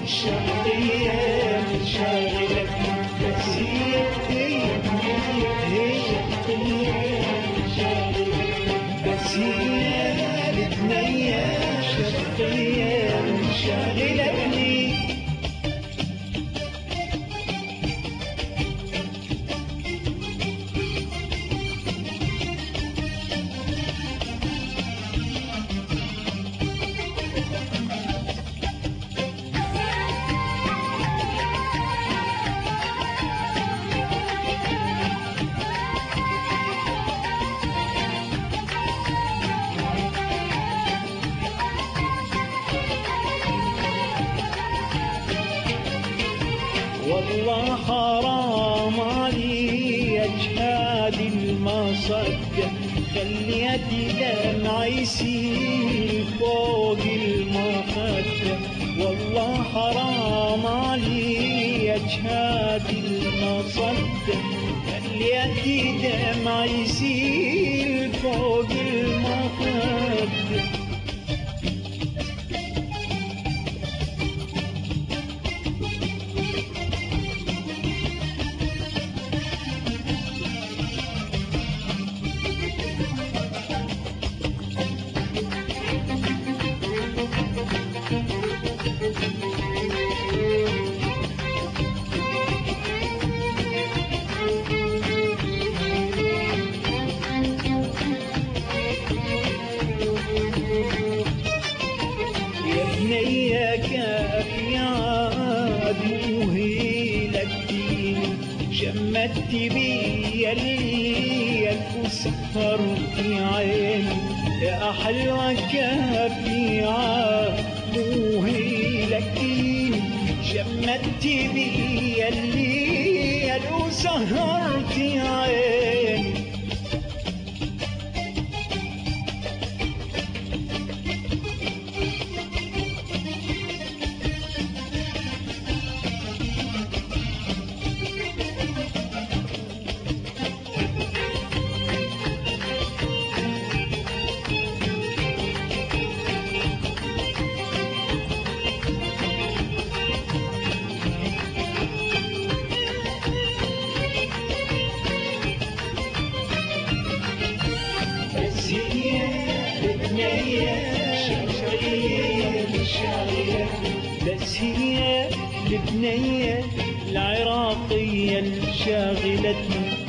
الشرقية شاغلتني، بس هي شاغلتني، بس هي لبنية شرقية شاغلتني. والله حرام علي اجهاد المصدق، خليتي دمع يسيل فوق المخدة. والله حرام علي اجهاد المصدق، خليتي دمع يسيل فوق المخدة. يا كافي عاد موهيلك ديني، شمت بي الليل وسهرتي عيني. يا حلوة كافي عاد موهيلك ديني، شمت بي الليل وسهرتي عيني. بس هي لبنية العراقية اللي شاغلتني.